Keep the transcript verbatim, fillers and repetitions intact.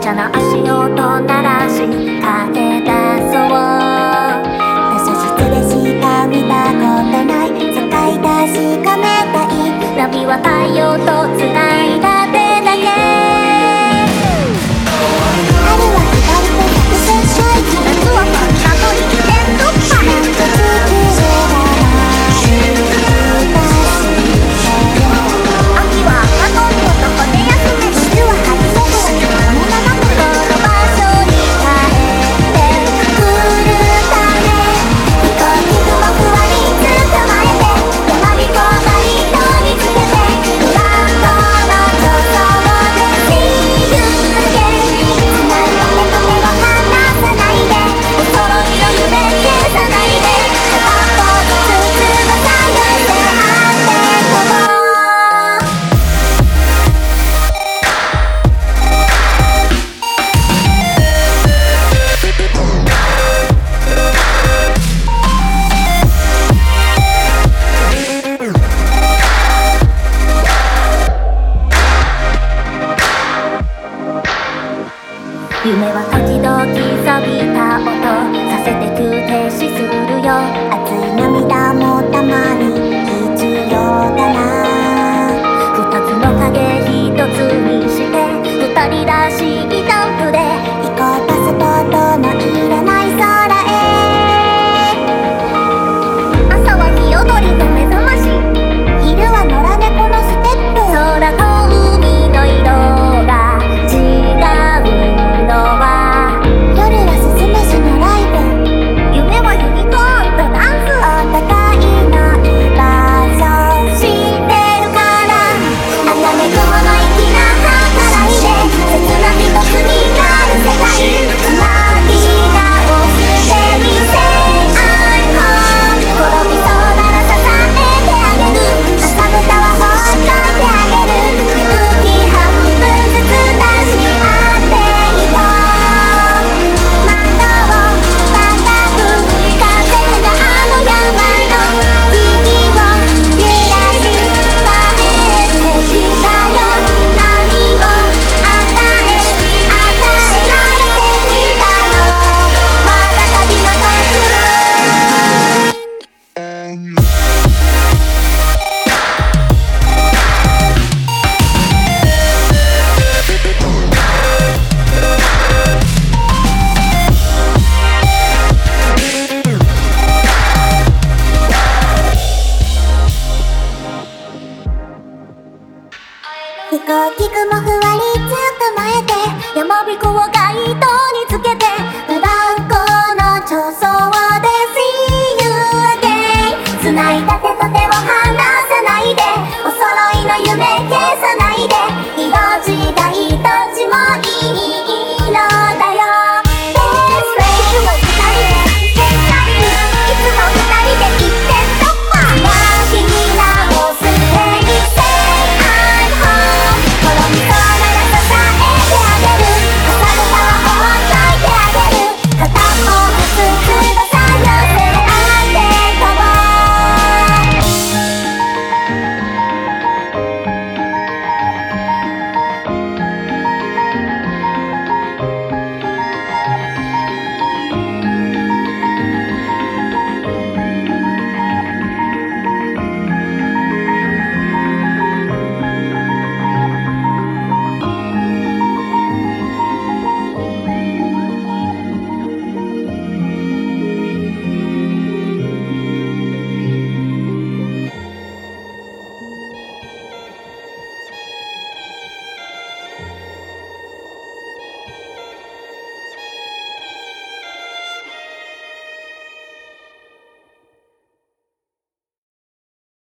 車の足音鳴らし駆け出そう。他車室でしか見たことない世界確かめたい。ナビは太陽と繋いだ手だけ。春は左手百戦勝利、夏は真ん中に一点突破。なんと地球が秋は赤とんぼと骨休め、冬は春ソフラの雨の中、この場所に帰ってくるため、飛行機雲ふわり捕まえて、山びこが糸につけて、ブランドの助走で See you again。 つないだ手と手を離さないで、お揃いの夢消さないで、片方ずつ翼寄せ合って飛ぼう。夢は時々錆びた音させて急停止するよ。熱い涙もたまに必要だな。二つの影一つにして二人らしいジャンプで行こう。パスポートのいらない空へ。朝は日踊りの目覚まし、昼は野良猫のステップ。空と海の色が違うのは、夜はスズメシのライブ、夢はユニコーンとダンス。お互いの居場所知ってるから、あため雲の粋な計らいで切な一つになる世界。つなぎ直してみせ I'm home。 転びそうなら支えてあげる、朝ぶたはほっといてあげる。勇気半分ずつ出し合っていこう。窓を叩く風があの山の木を揺らし帰ってきたよ。何を与え与えられてきたの。まだ旅の途中。飛行機雲ふわり捕まえて、山びこをガイド